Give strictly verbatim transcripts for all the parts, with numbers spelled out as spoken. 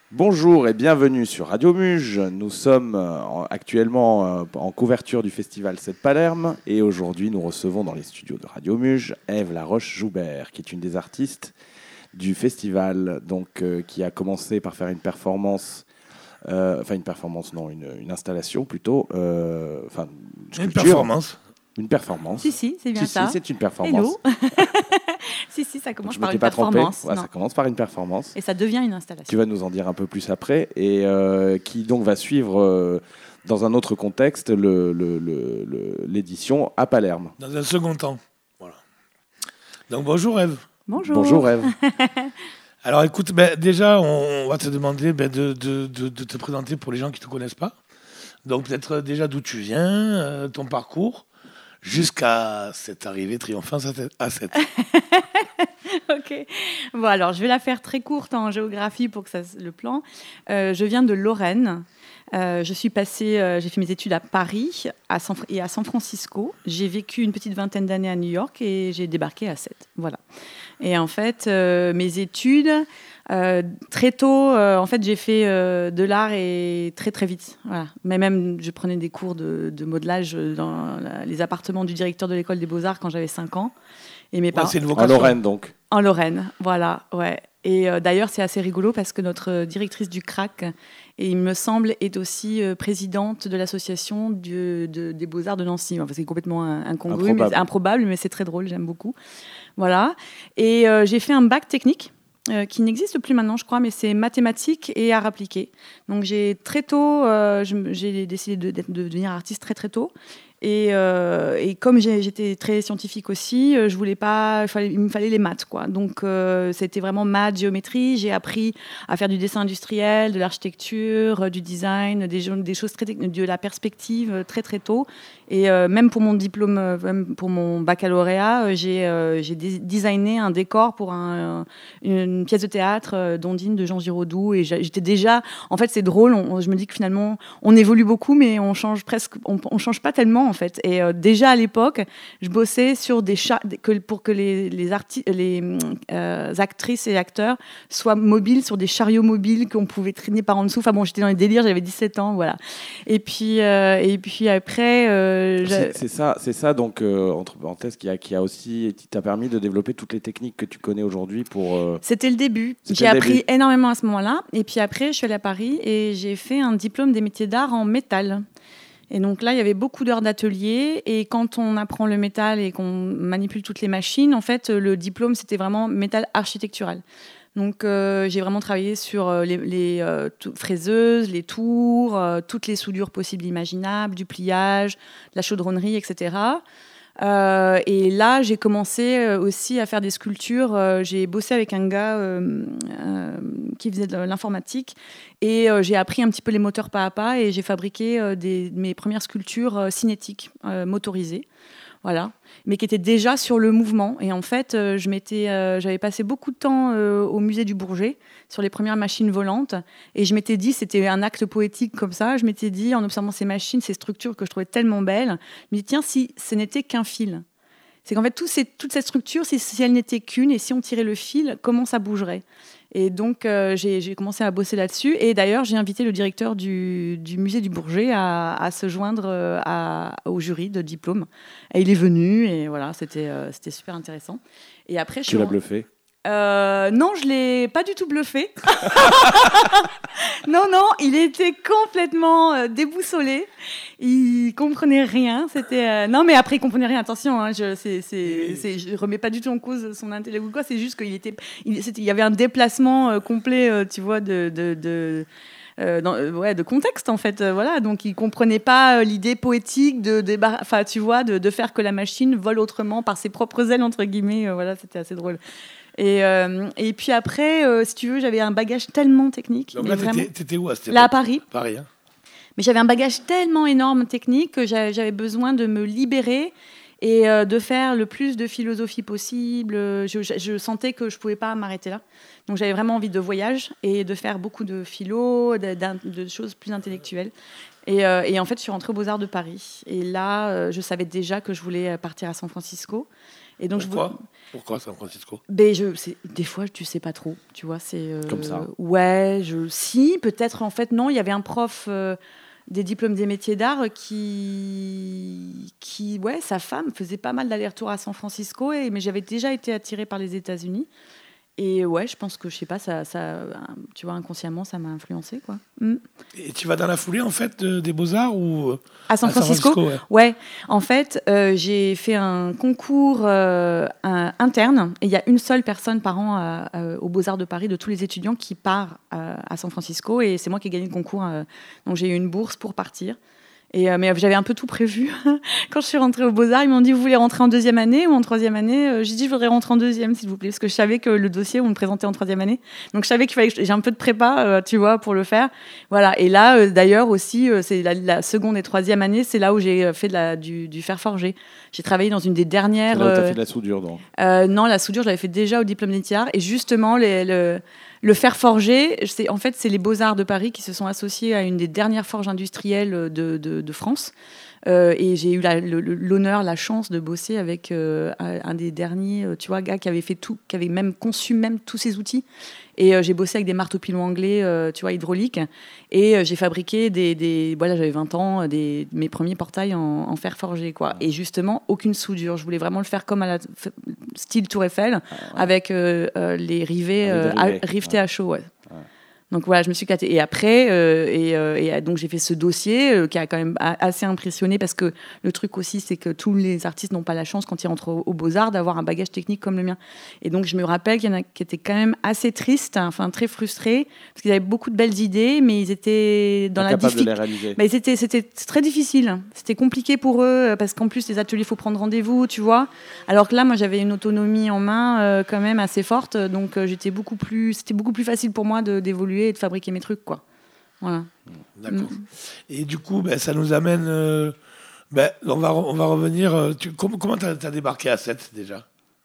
Bonjour et bienvenue sur Radio Muge. Nous sommes actuellement en couverture du festival Sept Palerme et aujourd'hui nous recevons dans les studios de Radio Muge Ève Laroche-Joubert qui est une des artistes du festival, donc euh, qui a commencé par faire une performance, euh, enfin une performance non, une, une installation plutôt, euh, enfin une, une performance. Une performance. Si, si, c'est bien si, ça. Si, c'est une performance. si, si, ça commence je par une pas performance. Ouais, ça commence par une performance. Et ça devient une installation. Tu vas nous en dire un peu plus après. Et euh, qui donc va suivre, euh, dans un autre contexte, le, le, le, le, l'édition à Palerme. Dans un second temps. Voilà. Donc bonjour Ève. Bonjour. Bonjour Ève. Alors écoute, ben, déjà, on va te demander ben, de, de, de, de te présenter pour les gens qui ne te connaissent pas. Donc peut-être déjà d'où tu viens, euh, ton parcours, jusqu'à cette arrivée triomphante à Sète. Ok. Bon, alors, je vais la faire très courte en géographie pour que ça le plan. Euh, je viens de Lorraine. Euh, je suis passée, euh, j'ai fait mes études à Paris à San, et à San Francisco. J'ai vécu une petite vingtaine d'années à New York et j'ai débarqué à Sète. Voilà. Et en fait, euh, mes études, euh, très tôt, euh, en fait, j'ai fait euh, de l'art et très très vite. Voilà. Mais même, je prenais des cours de, de modelage dans la, les appartements du directeur de l'école des Beaux-Arts quand j'avais cinq ans. Et mes ouais, parents. C'est une En vocation. Lorraine donc. En Lorraine, voilà, ouais. Et euh, d'ailleurs, c'est assez rigolo parce que notre directrice du C R A C, et il me semble, est aussi euh, présidente de l'association du, de, des Beaux-Arts de Nancy. Enfin, c'est complètement incongru, improbable. mais improbable, mais c'est très drôle, j'aime beaucoup. Voilà. Et euh, j'ai fait un bac technique euh, qui n'existe plus maintenant, je crois, mais c'est mathématiques et arts appliqués. Donc j'ai très tôt, euh, je, j'ai décidé de, de, de devenir artiste très très tôt. Et, euh, et comme j'ai, j'étais très scientifique aussi, je voulais pas, il, fallait, il me fallait les maths, quoi. Donc euh, c'était vraiment maths, géométrie. J'ai appris à faire du dessin industriel, de l'architecture, du design, des, des choses très de la perspective très très tôt. Et euh, même pour mon diplôme, même pour mon baccalauréat, j'ai, euh, j'ai designé un décor pour un, une pièce de théâtre euh, d'Ondine de Jean Giraudoux. Et j'étais déjà, en fait, c'est drôle. On, je me dis que finalement, on évolue beaucoup, mais on change presque, on, on change pas tellement. En fait. Et euh, déjà à l'époque, je bossais sur des chats que, pour que les, les, arti- les euh, actrices et acteurs soient mobiles sur des chariots mobiles qu'on pouvait traîner par en dessous. Enfin bon, j'étais dans les délires, j'avais dix-sept ans, voilà. Et puis, euh, et puis après... Euh, c'est, c'est, ça, c'est ça, donc, euh, entre parenthèses, qui a, qui a aussi qui t'a permis de développer toutes les techniques que tu connais aujourd'hui pour... Euh... C'était le début. C'était j'ai le appris début. énormément à ce moment-là. Et puis après, je suis allée à Paris et j'ai fait un diplôme des métiers d'art en métal. Et donc là, il y avait beaucoup d'heures d'atelier. Et quand on apprend le métal et qu'on manipule toutes les machines, en fait, le diplôme, c'était vraiment métal architectural. Donc euh, j'ai vraiment travaillé sur les, les euh, t- fraiseuses, les tours, euh, toutes les soudures possibles et imaginables, du pliage, la chaudronnerie, et cetera. Euh, et là, j'ai commencé aussi à faire des sculptures. Euh, j'ai bossé avec un gars euh, euh, qui faisait de l'informatique et euh, j'ai appris un petit peu les moteurs pas à pas et j'ai fabriqué euh, des, mes premières sculptures euh, cinétiques, euh, motorisées. Voilà, mais qui étaient déjà sur le mouvement. Et en fait, euh, je m'étais, euh, j'avais passé beaucoup de temps euh, au musée du Bourget sur les premières machines volantes. Et je m'étais dit, c'était un acte poétique comme ça, je m'étais dit, en observant ces machines, ces structures que je trouvais tellement belles, je me dis, tiens, si ce n'était qu'un fil. C'est qu'en fait, tout ces, toute cette structure, si, si elle n'était qu'une, et si on tirait le fil, comment ça bougerait ? Et donc, euh, j'ai, j'ai commencé à bosser là-dessus. Et d'ailleurs, j'ai invité le directeur du, du musée du Bourget à, à se joindre à, au jury de diplôme. Et il est venu, et voilà, c'était, euh, c'était super intéressant. Et après, je tu l'as en... bluffé ? Euh, non, je l'ai pas du tout bluffé. non, non, il était complètement euh, déboussolé. Il comprenait rien. C'était euh... non, mais après il comprenait rien. Attention, hein, je, c'est, c'est, c'est, je remets pas du tout en cause son intellect ou quoi. C'est juste qu'il était, il, c'était, il y avait un déplacement euh, complet, euh, tu vois, de, de, de Euh, dans, euh, ouais, de contexte en fait, euh, voilà. Donc il comprenait pas euh, l'idée poétique de, de enfin tu vois, de, de faire que la machine vole autrement par ses propres ailes entre guillemets. Euh, voilà, c'était assez drôle. Et, euh, et puis après, euh, si tu veux, j'avais un bagage tellement technique. Donc là, mais t'étais, t'étais où à cette époque ? Là à Paris. Paris, hein. Mais j'avais un bagage tellement énorme technique que j'avais, j'avais besoin de me libérer et euh, de faire le plus de philosophie possible. Je, je, je sentais que je pouvais pas m'arrêter là. Donc j'avais vraiment envie de voyage et de faire beaucoup de philo, de, de, de choses plus intellectuelles. Et, euh, et en fait, je suis rentrée aux Beaux-Arts de Paris. Et là, euh, je savais déjà que je voulais partir à San Francisco. Et donc, Pourquoi je... Pourquoi San Francisco? Ben, je, c'est, des fois, tu sais pas trop, tu vois. C'est, euh, Comme ça. Ouais, je, si, peut-être, en fait, non. Il y avait un prof euh, des diplômes des métiers d'art qui, qui, ouais, sa femme faisait pas mal d'allers-retours à San Francisco, et, mais j'avais déjà été attirée par les États-Unis. Et ouais, je pense que, je sais pas, ça, ça, tu vois, inconsciemment, ça m'a influencé, quoi. Mm. Et tu vas dans la foulée, en fait, de, des Beaux-Arts ou à San Francisco, à San Francisco ouais. ouais. En fait, euh, j'ai fait un concours euh, un, interne, et il y a une seule personne par an euh, euh, aux Beaux-Arts de Paris, de tous les étudiants, qui part euh, à San Francisco, et c'est moi qui ai gagné le concours. Euh, donc j'ai eu une bourse pour partir. Et, euh, mais j'avais un peu tout prévu. Quand je suis rentrée aux Beaux-Arts, ils m'ont dit, vous voulez rentrer en deuxième année ou en troisième année? euh, J'ai dit, je voudrais rentrer en deuxième, s'il vous plaît, parce que je savais que le dossier, on le présentait en troisième année. Donc je savais qu'il fallait que j'ai un peu de prépa, euh, tu vois, pour le faire. Voilà. Et là, euh, d'ailleurs, aussi, euh, c'est la, la seconde et troisième année, c'est là où j'ai fait de la, du, du fer forgé. J'ai travaillé dans une des dernières... C'est là où tu as euh, fait de la soudure, donc euh, Non, la soudure, je l'avais fait déjà au diplôme des arts. Et justement, les, le... Le fer forgé, c'est, en fait, c'est les Beaux-Arts de Paris qui se sont associés à une des dernières forges industrielles de, de, de France. Euh, et j'ai eu la, le, l'honneur, la chance de bosser avec euh, un des derniers, tu vois, gars qui avait fait tout, qui avait même conçu même tous ces outils. Et euh, j'ai bossé avec des marteaux pilons anglais, euh, tu vois, hydrauliques. Et euh, j'ai fabriqué des, des, voilà, j'avais vingt ans, des, mes premiers portails en, en fer forgé, quoi. Et justement, aucune soudure. Je voulais vraiment le faire comme à la style Tour Eiffel, ah, ouais. avec euh, euh, les rivets, euh, rivets. À, rivetés ouais. à chaud, ouais. ouais. Donc voilà, je me suis éclatée. Et après, euh, et, euh, et donc j'ai fait ce dossier euh, qui a quand même assez impressionné, parce que le truc aussi, c'est que tous les artistes n'ont pas la chance, quand ils rentrent aux, aux Beaux-Arts, d'avoir un bagage technique comme le mien. Et donc je me rappelle qu'il y en a qui étaient quand même assez tristes, enfin très frustrés, parce qu'ils avaient beaucoup de belles idées, mais ils étaient dans Incapables la difficulté. de les réaliser. Bah, c'était, c'était très difficile. C'était compliqué pour eux, parce qu'en plus, les ateliers, il faut prendre rendez-vous, tu vois. Alors que là, moi, j'avais une autonomie en main euh, quand même assez forte, donc euh, j'étais beaucoup plus, c'était beaucoup plus facile pour moi de, d'évoluer et de fabriquer mes trucs, quoi. Voilà. D'accord. Mm. Et du coup, ben, ça nous amène... Euh, ben, on, va, on va revenir... Tu, comment comment tu as débarqué à Sète, déjà?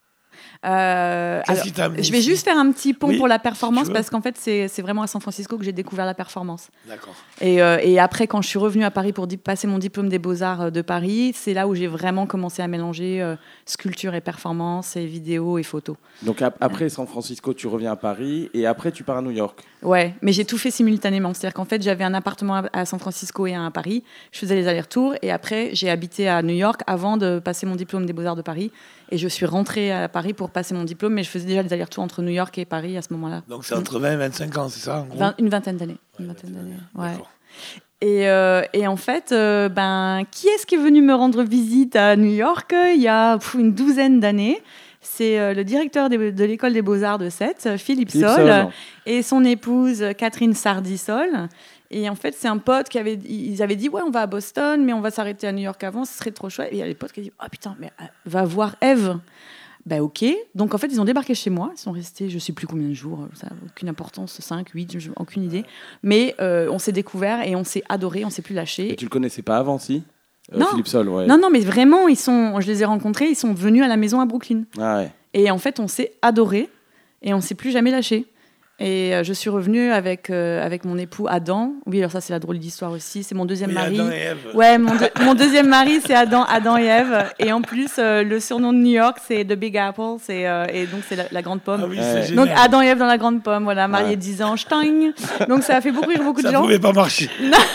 Euh, alors, je vais juste faire un petit pont oui, pour la performance, si parce qu'en fait, c'est, c'est vraiment à San Francisco que j'ai découvert la performance. D'accord. Et, euh, et après, quand je suis revenue à Paris pour di- passer mon diplôme des Beaux-Arts de Paris, c'est là où j'ai vraiment commencé à mélanger euh, sculpture et performance, et vidéo et photo. Donc ap- après ouais. San Francisco, tu reviens à Paris, et après, tu pars à New York. Ouais, mais j'ai tout fait simultanément. C'est-à-dire qu'en fait, j'avais un appartement à San Francisco et un à Paris. Je faisais les allers-retours, et après, j'ai habité à New York avant de passer mon diplôme des Beaux-Arts de Paris. Et je suis rentrée à Paris pour passer mon diplôme, mais je faisais déjà les allers-retours entre New York et Paris à ce moment-là. Donc c'est entre vingt et vingt-cinq ans, c'est ça, en gros? vingt, Une vingtaine d'années. Ouais, une vingtaine d'années, ouais. Et, euh, et en fait, euh, ben, qui est-ce qui est venu me rendre visite à New York il y a pff, une douzaine d'années? C'est euh, le directeur de, de l'école des Beaux-Arts de Sète, Philippe, Philippe Sol, Sol et son épouse Catherine Sardi-Sol. Et en fait, c'est un pote qui avait, ils avaient dit, ouais, on va à Boston, mais on va s'arrêter à New York avant, ce serait trop chouette. Et il y a les potes qui ont dit, oh putain, mais euh, va voir Ève. Ben ok. Donc en fait, ils ont débarqué chez moi. Ils sont restés, je ne sais plus combien de jours, ça n'a aucune importance, cinq, huit, aucune idée. Mais euh, on s'est découvert et on s'est adoré, on ne s'est plus lâché. Et tu ne le connaissais pas avant, si euh, non. Philippe Sol, ouais. Non, non, mais vraiment, ils sont, je les ai rencontrés, ils sont venus à la maison à Brooklyn. Ah ouais. Et en fait, on s'est adoré et on ne s'est plus jamais lâché. Et euh, je suis revenue avec, euh, avec mon époux Adam. Oui, alors ça, c'est la drôle d'histoire aussi. C'est mon deuxième oui, mari. Adam et Ève. Ouais, mon, de- mon deuxième mari, c'est Adam, Adam et Ève. Et en plus, euh, le surnom de New York, c'est The Big Apple. C'est, euh, et donc, c'est la, la grande pomme. Ah oui, c'est donc, génial. Adam et Ève dans la grande pomme. Voilà, mariés ouais. dix ans. Stein. Donc, ça a fait beaucoup rire beaucoup ça de gens. Ça pouvait pas marcher.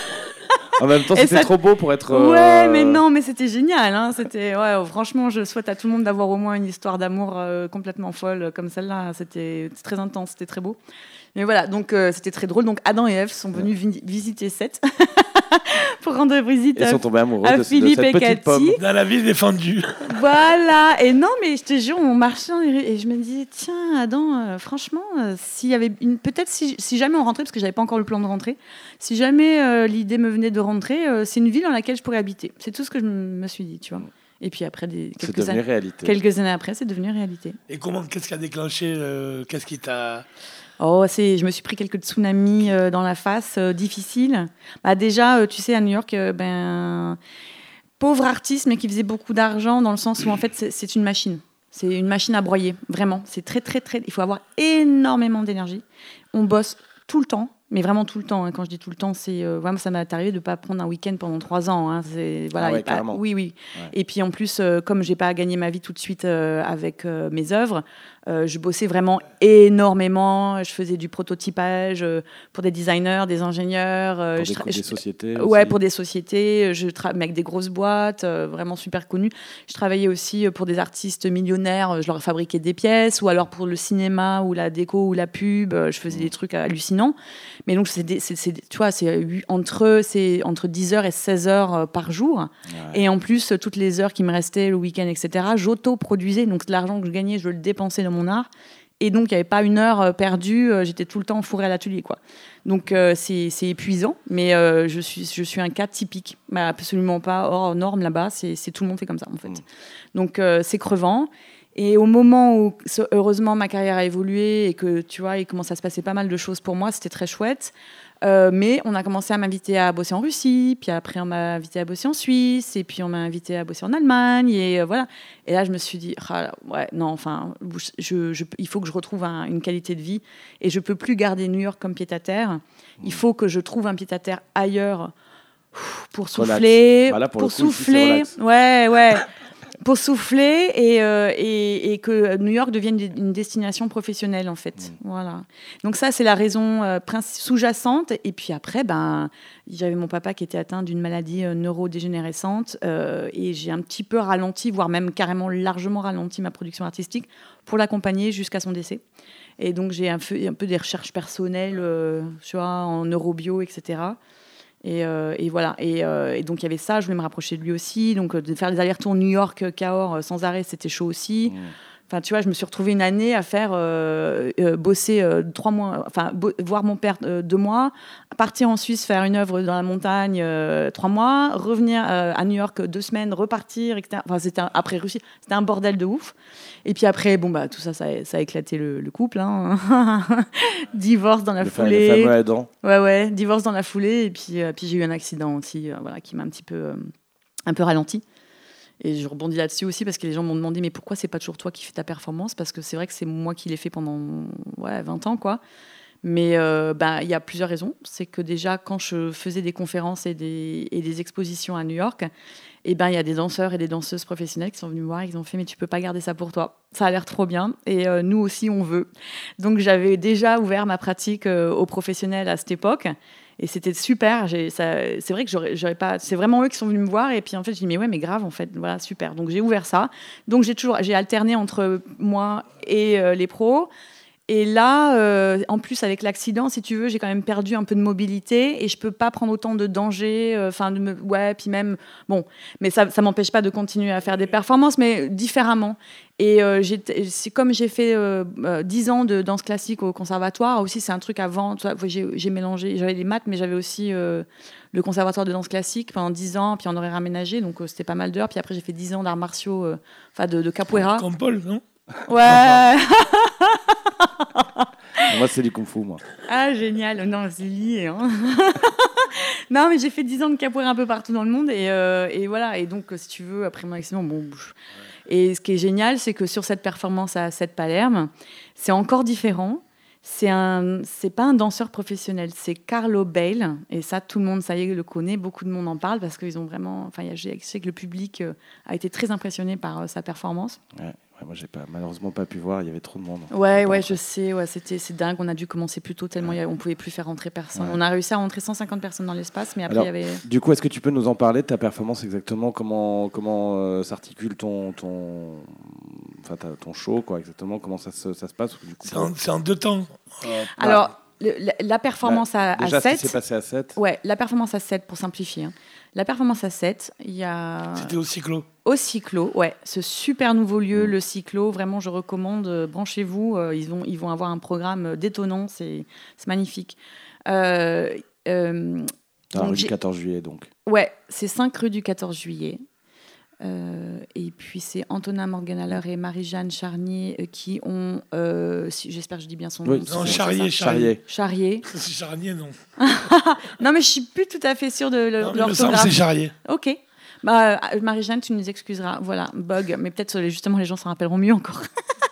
En même temps, Et c'était ça... trop beau pour être... Euh... Ouais, mais non, mais c'était génial. Hein. C'était, ouais, franchement, je souhaite à tout le monde d'avoir au moins une histoire d'amour euh, complètement folle comme celle-là. C'était, c'était très intense, c'était très beau. Mais voilà, donc euh, c'était très drôle. Donc Adam et Ève sont venus vi- visiter Sète pour rendre visite Ils à, sont tombés amoureux à de, Philippe de cette et petite Cathy. pomme. Dans la ville défendue. Voilà. Et non, mais je te jure, on marchait et je me disais, tiens, Adam, euh, franchement, euh, s'il y avait une, peut-être si, si jamais on rentrait, parce que j'avais pas encore le plan de rentrer, si jamais euh, l'idée me venait de rentrer, euh, c'est une ville dans laquelle je pourrais habiter. C'est tout ce que je me suis dit, tu vois. Et puis après, des, quelques, c'est devenu années, réalité. quelques années après, c'est devenu réalité. Et comment, qu'est-ce qui a déclenché, euh, qu'est-ce qui t'a... Oh, c'est, je me suis pris quelques tsunamis euh, dans la face, euh, difficiles. Bah, déjà, euh, tu sais, à New York, euh, ben, pauvre artiste, mais qui faisait beaucoup d'argent, dans le sens où, en fait, c'est, c'est une machine. C'est une machine à broyer, vraiment. C'est très, très, très... Il faut avoir énormément d'énergie. On bosse tout le temps. Mais vraiment tout le temps. Hein. Quand je dis tout le temps, c'est euh, vraiment ça m'est arrivé de pas prendre un week-end pendant trois ans. Hein. C'est voilà. Ah ouais, pas, carrément. oui, oui. Ouais. Et puis en plus, euh, comme j'ai pas gagné ma vie tout de suite euh, avec euh, mes œuvres, euh, je bossais vraiment énormément. Je faisais du prototypage euh, pour des designers, des ingénieurs. Euh, Pour je des, tra- des je- sociétés. Ouais, aussi. pour des sociétés. Je travaillais avec des grosses boîtes, euh, vraiment super connues. Je travaillais aussi pour des artistes millionnaires. Je leur fabriquais des pièces, ou alors pour le cinéma ou la déco ou la pub. Je faisais mmh. des trucs hallucinants. Mais donc c'est, des, c'est, c'est tu vois, c'est entre c'est entre dix heures et seize heures par jour. Ouais. Et en plus toutes les heures qui me restaient le week-end, et cetera. J'auto-produisais. Donc l'argent que je gagnais, je le dépensais dans mon art. Et donc, il n'y avait pas une heure perdue. J'étais tout le temps fourrée à l'atelier, quoi. Donc, euh, c'est, c'est épuisant. Mais euh, je, suis, je suis un cas typique. Mais absolument pas hors norme là-bas. C'est, c'est, tout le monde fait comme ça, en fait. Mmh. Donc, euh, c'est crevant. Et au moment où, heureusement, ma carrière a évolué et que, tu vois, il commence à se passer pas mal de choses pour moi, c'était très chouette. Euh, mais on a commencé à m'inviter à bosser en Russie, puis après on m'a invité à bosser en Suisse, et puis on m'a invité à bosser en Allemagne, et euh, voilà. Et là, je me suis dit, ah, ouais, non, enfin, je, je, il faut que je retrouve un, une qualité de vie, et je peux plus garder New York comme pied-à-terre. Il faut que je trouve un pied-à-terre ailleurs pour souffler, voilà, pour, pour le coup, souffler, ici, ouais, ouais. Pour souffler et, euh, et, et que New York devienne une destination professionnelle, en fait. Mmh. Voilà. Donc ça, c'est la raison euh, sous-jacente. Et puis après, ben, j'avais mon papa qui était atteint d'une maladie euh, neurodégénérescente euh, et j'ai un petit peu ralenti, voire même carrément largement ralenti ma production artistique pour l'accompagner jusqu'à son décès. Et donc, j'ai un peu, un peu des recherches personnelles, euh, tu vois, en neurobio, et cetera. Et, euh, et voilà. Et, euh, et donc, il y avait ça. Je voulais me rapprocher de lui aussi. Donc, de faire des allers-retours New York, Cahors, sans arrêt, c'était chaud aussi. Mmh. Enfin, tu vois, je me suis retrouvée une année à faire euh, euh, bosser euh, trois mois, enfin, bo- voir mon père euh, deux mois, partir en Suisse faire une œuvre dans la montagne euh, trois mois, revenir euh, à New York deux semaines, repartir, et cetera. Enfin, c'était un, après Russie, c'était un bordel de ouf. Et puis après, bon bah tout ça, ça a, ça a éclaté le, le couple. Hein. Divorce dans la le foulée. Fa- le fameux aidant. Ouais, ouais, divorce dans la foulée. Et puis, euh, puis j'ai eu un accident aussi, euh, voilà, qui m'a un petit peu, euh, un peu ralenti. Et je rebondis là-dessus aussi parce que les gens m'ont demandé mais pourquoi c'est pas toujours toi qui fais ta performance ? Parce que c'est vrai que c'est moi qui l'ai fait pendant ouais, vingt ans, quoi. Mais euh, bah, y a plusieurs raisons. C'est que déjà, quand je faisais des conférences et des, et des expositions à New York, il ben, y a des danseurs et des danseuses professionnelles qui sont venus me voir et qui ont fait « mais tu peux pas garder ça pour toi, ça a l'air trop bien et euh, nous aussi on veut ». Donc j'avais déjà ouvert ma pratique euh, aux professionnels à cette époque. Et c'était super. J'ai, ça, c'est vrai que j'aurais, j'aurais pas. C'est vraiment eux qui sont venus me voir. Et puis en fait, je dis mais ouais, mais grave en fait. Voilà, super. Donc j'ai ouvert ça. Donc j'ai toujours, j'ai alterné entre moi et euh, les pros. Et là, euh, en plus avec l'accident, si tu veux, j'ai quand même perdu un peu de mobilité et je peux pas prendre autant de dangers. Enfin, euh, ouais, puis même bon, mais ça, ça m'empêche pas de continuer à faire des performances, mais différemment. Et euh, j'ai, c'est comme j'ai fait euh, euh, dix ans de danse classique au conservatoire, aussi c'est un truc avant, tu vois, j'ai, j'ai mélangé, j'avais les maths, mais j'avais aussi euh, le conservatoire de danse classique pendant dix ans, puis on aurait raménagé, donc euh, c'était pas mal d'heures. Puis après j'ai fait dix ans d'arts martiaux, enfin euh, de, de capoeira. Comme Paul, non ? Ouais. Moi c'est du kung-fu, moi. Ah génial, non c'est lié. Hein. Non mais j'ai fait dix ans de capoeira un peu partout dans le monde et, euh, et voilà. Et donc si tu veux, après mon accident, bon. Et ce qui est génial, c'est que sur cette performance à Sète Palerme, c'est encore différent. C'est un, c'est pas un danseur professionnel, c'est Carlo Bale. Et ça, tout le monde, ça y est, le connaît. Beaucoup de monde en parle parce qu'ils ont vraiment. Enfin, je sais que le public a été très impressionné par sa performance. Ouais, ouais, moi, j'ai pas, malheureusement pas pu voir. Il y avait trop de monde. Ouais, ouais, je sais. Ouais, c'était, c'est dingue. On a dû commencer plus tôt tellement ouais. on pouvait plus faire rentrer personne. Ouais. On a réussi à rentrer cent cinquante personnes dans l'espace, mais après Alors, il y avait. Du coup, est-ce que tu peux nous en parler de ta performance exactement ? Comment comment euh, s'articule ton ton enfin ta, ton show, quoi, exactement ? Comment ça se ça se passe ? Du coup, c'est, en, c'est en deux temps. Euh, Alors. Bah, Le, la, la performance la, à, déjà, à Sète. Déjà, ce qui s'est passé à Sète. Ouais, la performance à Sète, pour simplifier. Hein. La performance à Sète, il y a. C'était au Cyclo. Au Cyclo, ouais. Ce super nouveau lieu, mmh. le Cyclo. Vraiment, je recommande. Euh, branchez-vous. Euh, ils, vont, ils vont avoir un programme détonnant. C'est, c'est magnifique. Euh, euh, Dans la rue du quatorze juillet, donc. Ouais, c'est cinq rue du quatorze juillet. Euh, et puis c'est Antonin Morgenhaler et Marie-Jeanne Charnier euh, qui ont, euh, si, j'espère que je dis bien son nom. Oui, non, Charrier, Charrier. Charrier. C'est Charnier, non. Non, mais je suis plus tout à fait sûre de le, non, l'orthographe. Il me semble que c'est Charrier. Ok. Bah, Marie-Jeanne, tu nous excuseras. Voilà, bug. Mais peut-être justement les gens s'en rappelleront mieux encore.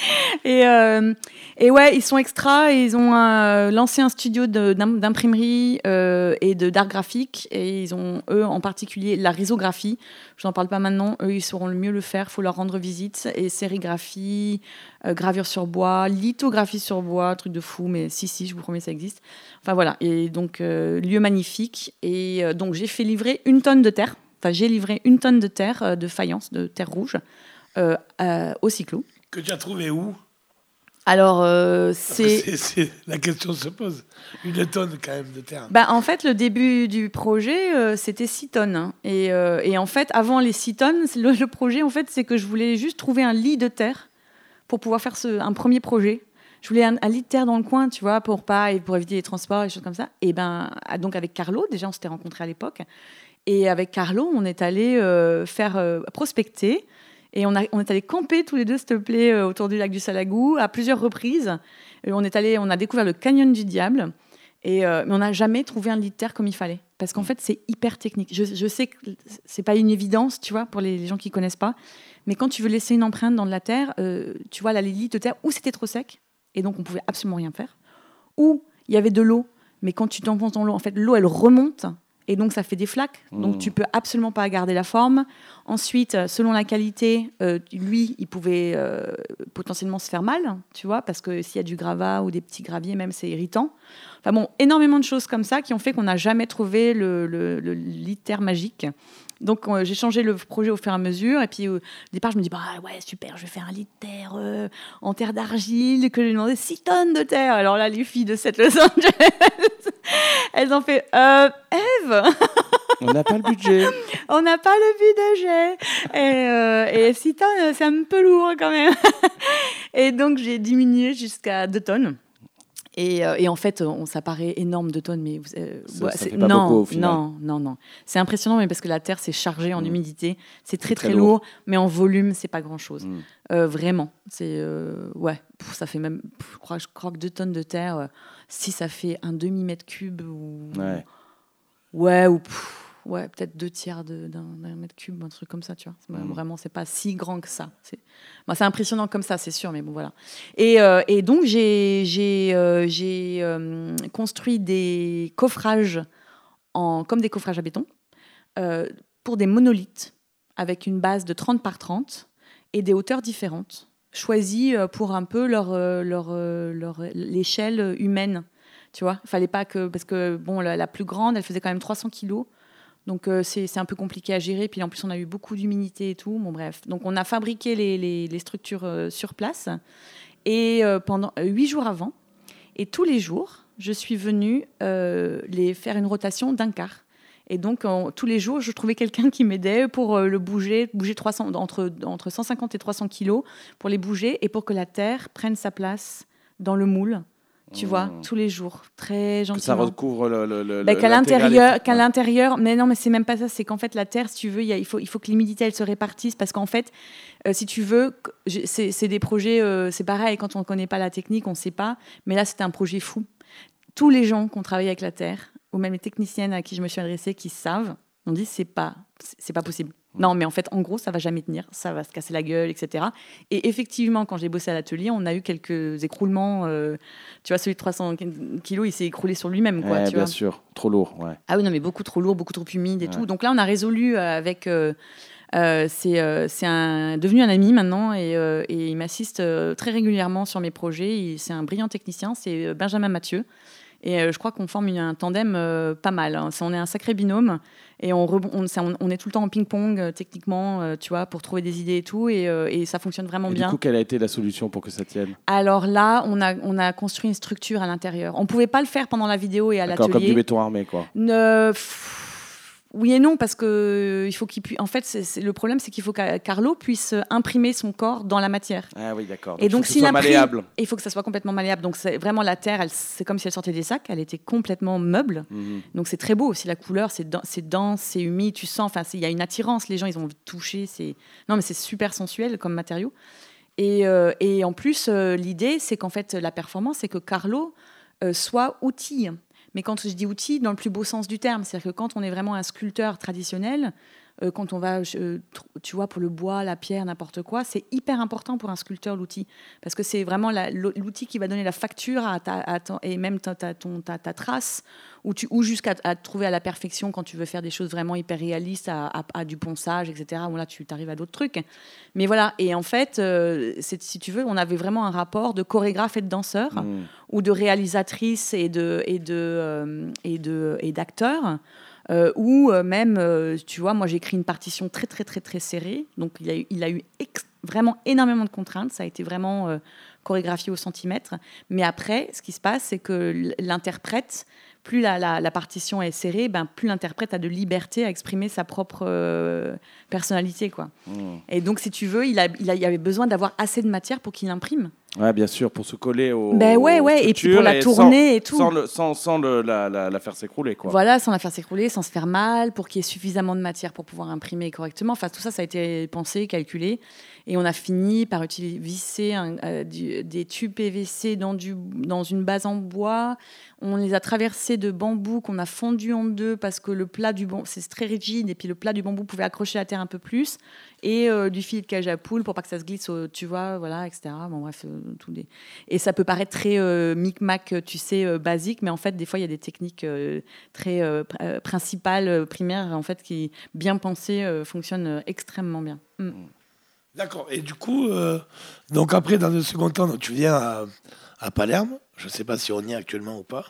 et, euh, et ouais, ils sont extra. Et ils ont euh, lancé un studio de, d'imprimerie euh, et de, d'art graphique. Et ils ont, eux, en particulier, la risographie. Je n'en parle pas maintenant. Eux, ils sauront le mieux le faire. Il faut leur rendre visite. Et sérigraphie, euh, gravure sur bois, lithographie sur bois, truc de fou. Mais si, si, je vous promets, ça existe. Enfin voilà. Et donc, euh, lieu magnifique. Et euh, donc, j'ai fait livrer une tonne de terre. Enfin, j'ai livré une tonne de terre, euh, de faïence, de terre rouge, euh, euh, au cyclo. Que tu as trouvé où ? Alors, euh, c'est... c'est, c'est... La question se pose. Une tonne, quand même, de terre. Bah, en fait, le début du projet, euh, c'était six tonnes. Hein. Et, euh, et en fait, avant les six tonnes, le, le projet, en fait, c'est que je voulais juste trouver un lit de terre pour pouvoir faire ce, un premier projet. Je voulais un, un lit de terre dans le coin, tu vois, pour, pas, et pour éviter les transports et des choses comme ça. Et ben, donc, avec Carlo, déjà, on s'était rencontrés à l'époque. Et avec Carlo, on est allé euh, faire euh, prospecter. Et on, a, on est allé camper tous les deux, s'il te plaît, euh, autour du lac du Salagou, à plusieurs reprises. Et on, est allé, on a découvert le canyon du Diable. Et, euh, mais on n'a jamais trouvé un lit de terre comme il fallait. Parce qu'en fait, c'est hyper technique. Je, je sais que ce n'est pas une évidence, tu vois, pour les, les gens qui ne connaissent pas. Mais quand tu veux laisser une empreinte dans de la terre, euh, tu vois, là, les lits de terre, où c'était trop sec, et donc on ne pouvait absolument rien faire. Ou il y avait de l'eau, mais quand tu t'enfonces dans l'eau, en fait, l'eau, elle remonte. Et donc, ça fait des flaques. Donc, mmh. tu peux absolument pas garder la forme. Ensuite, selon la qualité, euh, lui, il pouvait euh, potentiellement se faire mal, tu vois, parce que s'il y a du gravat ou des petits graviers, même, c'est irritant. Enfin bon, énormément de choses comme ça qui ont fait qu'on n'a jamais trouvé le, le, le lit de terre magique. Donc, euh, j'ai changé le projet au fur et à mesure. Et puis, euh, au départ, je me dis, bah ouais, super, je vais faire un lit de terre euh, en terre d'argile, que j'ai demandé six tonnes de terre. Alors là, les filles de cette Los Angeles, elles ont fait, euh, Ève, on n'a pas le budget. On n'a pas le budget. Et, euh, et six tonnes, c'est un peu lourd quand même. Et donc, j'ai diminué jusqu'à deux tonnes. Et, euh, et en fait, on, ça paraît énorme, deux tonnes, mais euh, ça, ouais, ça c'est, fait pas non, beaucoup au final. non, non, non. C'est impressionnant, mais parce que la terre, c'est chargé en mmh. humidité. C'est très, c'est très, très lourd. lourd, mais en volume, c'est pas grand-chose. Mmh. Euh, vraiment. C'est, euh, ouais, pff, ça fait même, pff, je, crois, je crois que deux tonnes de terre, euh, si ça fait un demi-mètre cube ou... Ouais. Ouais, ou... Pff, ouais, peut-être deux tiers de, d'un, d'un mètre cube, un truc comme ça, tu vois. C'est, mmh. Vraiment, c'est pas si grand que ça. C'est, bah, c'est impressionnant comme ça, c'est sûr, mais bon, voilà. Et, euh, et donc, j'ai, j'ai, euh, j'ai euh, construit des coffrages, en, comme des coffrages à béton, euh, pour des monolithes, avec une base de trente par trente et des hauteurs différentes, choisies pour un peu leur, leur, leur, leur, l'échelle humaine, tu vois. Il fallait pas que... Parce que, bon, la, la plus grande, elle faisait quand même trois cents kilos. Donc, euh, c'est, c'est un peu compliqué à gérer. Puis, en plus, on a eu beaucoup d'humidité et tout. Bon, bref. Donc, on a fabriqué les, les, les structures euh, sur place. Et euh, pendant huit jours avant, et tous les jours, je suis venue euh, les faire une rotation d'un quart. Et donc, en, tous les jours, je trouvais quelqu'un qui m'aidait pour euh, le bouger, bouger trois cents, entre, entre cent cinquante et trois cents kilos, pour les bouger et pour que la terre prenne sa place dans le moule. Tu mmh. vois, tous les jours, très gentiment. Que ça recouvre le, le, le, bah, qu'à l'intérieur, qu'à ouais. l'intérieur, mais non, mais c'est même pas ça. C'est qu'en fait, la terre, si tu veux, y a, il faut, il faut que l'humidité elle se répartisse parce qu'en fait, euh, si tu veux, c'est, c'est des projets, euh, c'est pareil. Quand on connaît pas la technique, on sait pas. Mais là, c'était un projet fou. Tous les gens qui ont travaillé avec la terre, ou même les techniciennes à qui je me suis adressée, qui savent, on dit c'est pas, c'est pas possible. Non, mais en fait, en gros, ça va jamais tenir, ça va se casser la gueule, et cetera. Et effectivement, quand j'ai bossé à l'atelier, on a eu quelques écroulements. Euh, tu vois, celui de trois cents kilos, il s'est écroulé sur lui-même, quoi. Ouais, tu bien vois. sûr, trop lourd, ouais. Ah oui, non, mais beaucoup trop lourd, beaucoup trop humide et ouais. tout. Donc là, on a résolu avec. Euh, euh, c'est euh, c'est un, devenu un ami maintenant et, euh, et il m'assiste euh, très régulièrement sur mes projets. Il, c'est un brillant technicien, c'est Benjamin Mathieu. Et euh, je crois qu'on forme une, un tandem euh, pas mal. Hein. On est un sacré binôme et on, re, on, on, on est tout le temps en ping-pong euh, techniquement, euh, tu vois, pour trouver des idées et tout. Et, euh, et ça fonctionne vraiment et bien. Du coup, quelle a été la solution pour que ça tienne ? Alors là, on a, on a construit une structure à l'intérieur. On ne pouvait pas le faire pendant la vidéo et à D'accord, l'atelier. Comme du béton armé, quoi. Ne, pff, oui et non, parce que il faut qu'il puisse. En fait, c'est, c'est, le problème, c'est qu'il faut que Carlo puisse imprimer son corps dans la matière. Ah oui, d'accord. Donc, et donc, il faut que ce soit malléable. Il faut que ça soit complètement malléable. Donc, c'est vraiment la terre. Elle, c'est comme si elle sortait des sacs. Elle était complètement meuble. Mm-hmm. Donc, c'est très beau aussi la couleur. C'est, den- c'est dense, c'est humide. Tu sens. Enfin, il y a une attirance. Les gens, ils ont envie de toucher. C'est non, mais c'est super sensuel comme matériau. Et, euh, et en plus, euh, l'idée, c'est qu'en fait, la performance, c'est que Carlo euh, soit outil. Mais quand je dis outil, dans le plus beau sens du terme, c'est-à-dire que quand on est vraiment un sculpteur traditionnel, euh, quand on va, euh, tu vois, pour le bois, la pierre, n'importe quoi, c'est hyper important pour un sculpteur, l'outil. Parce que c'est vraiment la, l'outil qui va donner la facture à ta, à ton, et même ta, ta, ton, ta, ta trace, ou, tu, ou jusqu'à à trouver à la perfection quand tu veux faire des choses vraiment hyper réalistes, à, à, à du ponçage, et cetera. Où là, tu arrives à d'autres trucs. Mais voilà, et en fait, euh, c'est, si tu veux, on avait vraiment un rapport de chorégraphe et de danseur, mmh. ou de réalisatrice et, de, et, de, euh, et, de, et d'acteur. Euh, ou euh, même, euh, tu vois, moi j'ai écrit une partition très très très très serrée, donc il a eu, il a eu ex- vraiment énormément de contraintes, ça a été vraiment euh, chorégraphié au centimètre, mais après, ce qui se passe, c'est que l'interprète, plus la, la, la partition est serrée, ben, plus l'interprète a de liberté à exprimer sa propre euh, personnalité, quoi. Mmh. Et donc, si tu veux, il, a, il, a, il avait besoin d'avoir assez de matière pour qu'il imprime. Ouais, bien sûr, pour se coller au. Ben ouais, ouais, et puis pour la tourner sans, et tout. Sans, le, sans, sans le, la, la, la faire s'écrouler, quoi. Voilà, sans la faire s'écrouler, sans se faire mal, pour qu'il y ait suffisamment de matière pour pouvoir imprimer correctement. Enfin, tout ça, ça a été pensé, calculé. Et on a fini par utiliser visser un, euh, du, des tubes P V C dans, du, dans une base en bois. On les a traversés de bambou qu'on a fondu en deux parce que le plat du bambou, c'est très rigide, et puis le plat du bambou pouvait accrocher la terre un peu plus. Et euh, du fil de cage à poule pour pas que ça se glisse, au, tu vois, voilà, et cetera. Bon, bref, euh, tout des... Et ça peut paraître très euh, micmac, tu sais, euh, basique, mais en fait, des fois, il y a des techniques euh, très euh, pr- principales, euh, primaires, en fait, qui, bien pensées, euh, fonctionnent euh, extrêmement bien. Mm. D'accord. Et du coup, euh, donc après, dans un second temps, donc tu viens à, à Palerme. Je ne sais pas si on y est actuellement ou pas.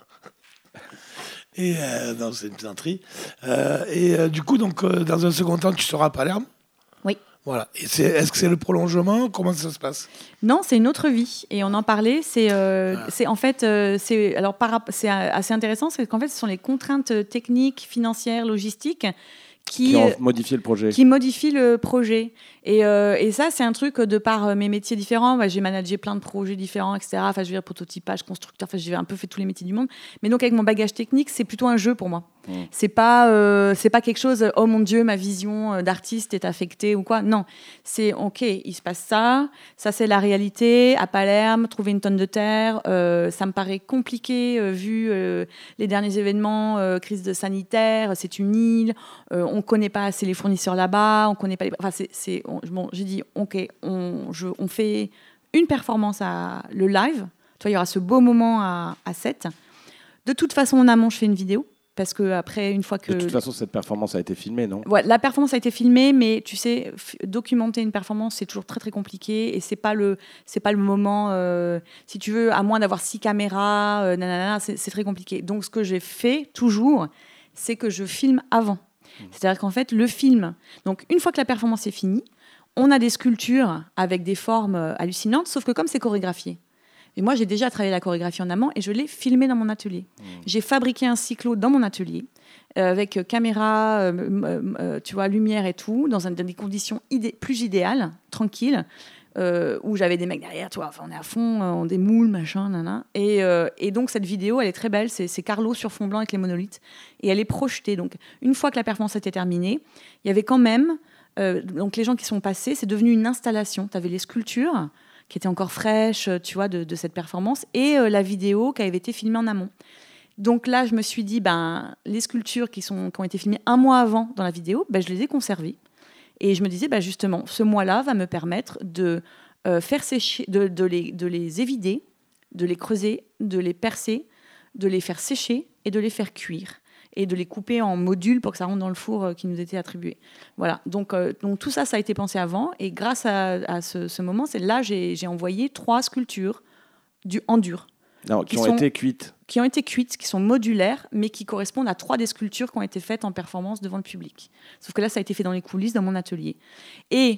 Et euh, non, c'est une plaisanterie. Euh, et euh, du coup, donc, euh, dans un second temps, tu seras à Palerme. Oui. Voilà. Et c'est, est-ce que c'est le prolongement ? Comment ça se passe ? Non, c'est une autre vie. Et on en parlait. C'est, euh, ah. c'est en fait, euh, c'est alors par, c'est assez intéressant, c'est qu'en fait, ce sont les contraintes techniques, financières, logistiques. Qui, qui ont modifié le projet. Qui modifie le projet. Et, euh, et ça, c'est un truc de par mes métiers différents. Bah, j'ai managé plein de projets différents, et cetera. Enfin, je veux dire, prototypage, constructeur. Enfin, j'ai un peu fait tous les métiers du monde. Mais donc, avec mon bagage technique, c'est plutôt un jeu pour moi. Mmh. C'est pas, euh, c'est pas quelque chose. Oh mon Dieu, ma vision d'artiste est affectée ou quoi. Non, c'est ok. Il se passe ça. Ça, c'est la réalité. À Palerme, trouver une tonne de terre, euh, ça me paraît compliqué euh, vu euh, les derniers événements, euh, crise de sanitaire. C'est une île. Euh, on connaît pas assez les fournisseurs là-bas. On connaît pas. Les... Enfin, c'est, c'est on, bon, j'ai dit ok. On, je, on fait une performance à le live. Toi, il y aura ce beau moment à, à sept. De toute façon, en amont, je fais une vidéo. Parce que après, une fois que... De toute façon, cette performance a été filmée, non ? Ouais, la performance a été filmée, mais tu sais, f- documenter une performance, c'est toujours très, très compliqué. Et c'est pas le, c'est pas le moment... Euh, si tu veux, à moins d'avoir six caméras, euh, nanana, c'est, c'est très compliqué. Donc, ce que j'ai fait, toujours, c'est que je filme avant. Mmh. C'est-à-dire qu'en fait, le film... Donc, une fois que la performance est finie, on a des sculptures avec des formes hallucinantes, sauf que comme c'est chorégraphié, et moi, j'ai déjà travaillé la chorégraphie en amont et je l'ai filmé dans mon atelier. Mmh. J'ai fabriqué un cyclo dans mon atelier euh, avec caméra, euh, euh, tu vois, lumière et tout, dans, un, dans des conditions idé- plus idéales, tranquilles, euh, où j'avais des mecs derrière, tu vois, enfin, on est à fond, euh, on démoule, machin, nana. Et, euh, et donc, cette vidéo, elle est très belle. C'est, c'est Carlo sur fond blanc avec les monolithes. Et elle est projetée. Donc, une fois que la performance était terminée, il y avait quand même... Euh, donc, les gens qui sont passés, c'est devenu une installation. Tu avais les sculptures qui était encore fraîche, tu vois, de, de cette performance, et euh, la vidéo qui avait été filmée en amont. Donc là, je me suis dit, ben, les sculptures qui, sont, qui ont été filmées un mois avant dans la vidéo, ben, je les ai conservées. Et je me disais, ben, justement, ce mois-là va me permettre de euh, faire sécher, de, de, les, de les évider, de les creuser, de les percer, de les faire sécher et de les faire cuire. Et de les couper en modules pour que ça rentre dans le four qui nous était attribué. Voilà. Donc, euh, donc tout ça, ça a été pensé avant. Et grâce à, à ce, ce moment, c'est là j'ai, j'ai envoyé trois sculptures du, en dur. Non, qui, qui ont sont, été cuites. Qui ont été cuites, qui sont modulaires, mais qui correspondent à trois des sculptures qui ont été faites en performance devant le public. Sauf que là, ça a été fait dans les coulisses, dans mon atelier. Et...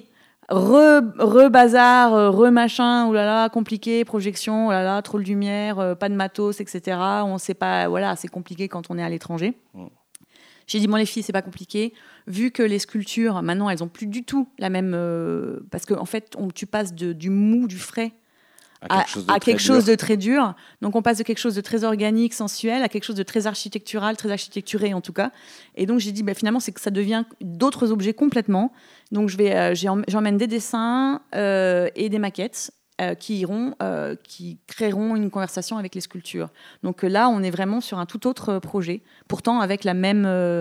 Re-bazar, re re-machin, oulala, compliqué, projection, oulala, trop de lumière, euh, pas de matos, et cetera. On sait pas, voilà, c'est compliqué quand on est à l'étranger. Mmh. J'ai dit, bon, les filles, c'est pas compliqué. Vu que les sculptures, maintenant, elles ont plus du tout la même... Euh, parce qu'en en fait, on, tu passes de, du mou, du frais, à quelque, chose de, à quelque chose de très dur. Donc, on passe de quelque chose de très organique, sensuel, à quelque chose de très architectural, très architecturé, en tout cas. Et donc, j'ai dit, bah, finalement, c'est que ça devient d'autres objets complètement. Donc, je vais, euh, j'emmène des dessins euh, et des maquettes euh, qui, iront, euh, qui créeront une conversation avec les sculptures. Donc, euh, là, on est vraiment sur un tout autre projet, pourtant avec la même... Euh,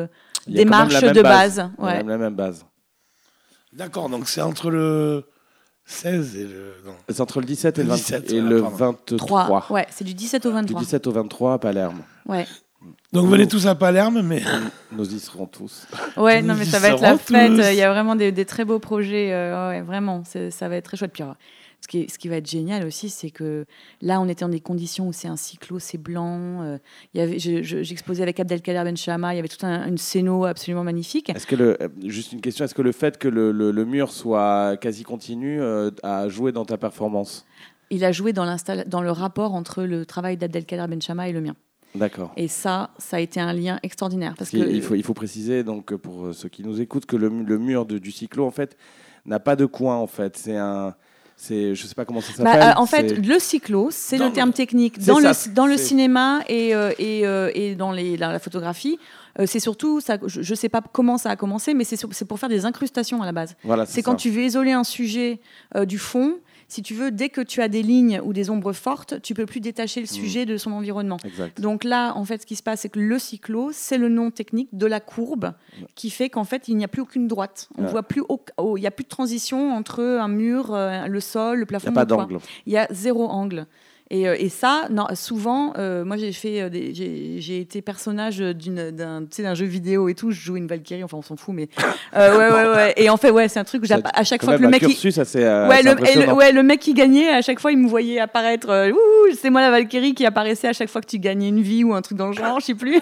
des marches de base. base. Ouais. Même la même base. D'accord, donc c'est entre le seize et le... Non. C'est entre le dix-sept et le, dix-sept, et ouais, le pardon. vingt-trois. Ouais, c'est du dix-sept au vingt-trois. Du dix-sept au vingt-trois à Palerme. Ouais. Donc venez tous à Palerme, mais... Nous y serons tous. Ouais, Nous non, mais y ça va être la serons fête. tous. Il y a vraiment des, des très beaux projets. Euh, ouais, vraiment, c'est, ça va être très chouette. Puis, alors, ce, qui est- ce qui va être génial aussi, c'est que là, on était dans des conditions où c'est un cyclo, c'est blanc. euh, il y avait, je- je- j'exposais avec Abdelkader Benchama, il y avait toute un, une scéno absolument magnifique. Est-ce que le, euh, juste une question, est-ce que le fait que le, le, le mur soit quasi continu euh, a joué dans ta performance? Il a joué dans, l'install- dans le rapport entre le travail d'Abdelkader Benchama et le mien. D'accord. Et ça, ça a été un lien extraordinaire. Parce Parce que, qu'il faut, il faut préciser, donc, pour ceux qui nous écoutent, que le, le mur de- du cyclo, en fait, n'a pas de coin, en fait. C'est un... C'est, je ne sais pas comment ça Bah, s'appelle. euh, en fait, c'est- le cyclo, c'est Dans le terme technique. C'est Dans, ça, le, dans le c'est- cinéma et, euh, et, euh, et dans les, la, la photographie, euh, c'est surtout, ça, je ne sais pas comment ça a commencé, mais c'est, sur- c'est pour faire des incrustations à la base. Voilà, C'est c'est quand ça. tu veux isoler un sujet euh, du fond, si tu veux, dès que tu as des lignes ou des ombres fortes, tu peux plus détacher le sujet de son environnement. Exact. Donc là, en fait, ce qui se passe, c'est que le cyclo, c'est le nom technique de la courbe qui fait qu'en fait, il n'y a plus aucune droite. On Ouais. voit plus, au- au- il n'y a plus de transition entre un mur, euh, le sol, le Il plafond. n'y a pas le toit. d'angle. Il y a zéro angle. Et, euh, et ça, non, souvent, euh, moi j'ai fait, euh, des- j'ai, j'ai été personnage d'une, d'un, tu sais, d'un jeu vidéo et tout. Je jouais une Valkyrie, enfin on s'en fout, mais euh, ouais, ouais, ouais. Et en fait, ouais, c'est un truc où Ça- j'app- à chaque Quand fois même, que le un mec, il- cursus assez, euh, ouais, assez le, et le- impressionnant. ouais, le mec qui gagnait, à chaque fois, il me voyait apparaître. euh, Ouh, c'est moi la Valkyrie qui apparaissait à chaque fois que tu gagnais une vie ou un truc dans le genre, je sais plus.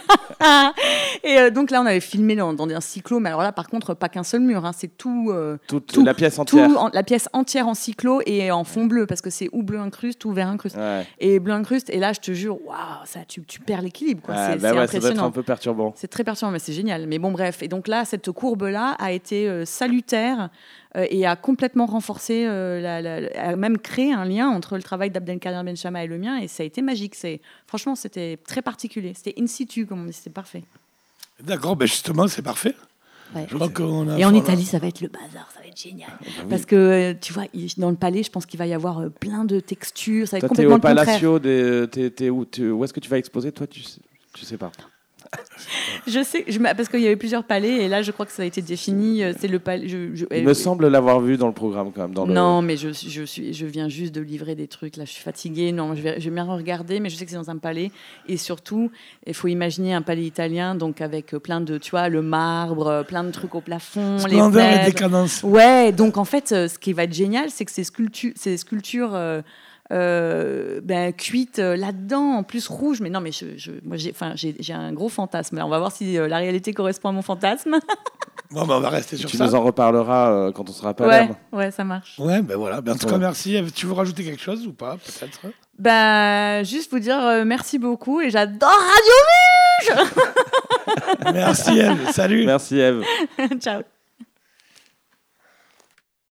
Et euh, donc là, on avait filmé dans, dans un cyclo, mais alors là, par contre, pas qu'un seul mur, hein, c'est tout. euh, Toute tout- la pièce tout entière. en- la pièce entière en cyclo et en fond bleu parce que c'est ou bleu incruste ou vert incruste. Ouais. Et bleu incruste, et là, je te jure, waouh, ça, tu, tu perds l'équilibre. Quoi. Ouais, c'est bah c'est ouais, ça doit être impressionnant. un peu perturbant. C'est très perturbant, mais c'est génial. Mais bon, bref. Et donc là, cette courbe-là a été euh, salutaire euh, et a complètement renforcé, euh, la, la- la- a même créé un lien entre le travail d'Abdelkader Benchama et le mien. Et ça a été magique. C'est, franchement, c'était très particulier. C'était in situ, comme on dit. C'était parfait. D'accord, ben justement, c'est parfait. Ouais. Je crois qu'on a Et en fait- Italie, ça va être le bazar, ça va être génial. Bah oui. Parce que, euh, tu vois, il- dans le palais, je pense qu'il va y avoir euh, plein de textures. Ça va être Toi, t'es complètement au le contraire. Palacio, des, t'es, t'es où, tu- où est-ce que tu vas exposer? Toi, tu sais, tu sais pas. Je sais, je, m'a- parce qu'il y avait plusieurs palais, et là, je crois que ça a été défini. euh, C'est le palais. Je, je- Il euh, me semble l'avoir vu dans le programme quand même. Dans le... Non, mais je, je, suis, je viens juste de livrer des trucs. Là, je suis fatiguée. Non, je vais, je vais bien regarder, mais je sais que c'est dans un palais. Et surtout, il faut imaginer un palais italien, donc avec euh, plein de, tu vois, le marbre, euh, plein de trucs au plafond, Splendeur les et fenêtres. décadence. Ouais, donc en fait, euh, ce qui va être génial, c'est que ces sculptures, ces sculptures euh, euh, ben, cuites euh, là-dedans, en plus rouge. Mais non, mais je, je- moi, j'ai, enfin, j'ai, j'ai un gros fantasme. Là, on va voir si euh, la réalité correspond à mon fantasme. Bon, ben on va rester sur Tu ça. nous en reparleras euh, quand on sera à ouais, Palerme. ouais, ça marche. Ouais, ben voilà. Ben, en tout cas, Ouais. merci. Tu veux rajouter quelque chose ou pas, peut-être? Bah, juste vous dire euh, merci beaucoup et j'adore Radio Merci, Eve. Salut. Merci Eve. Muse. Ciao.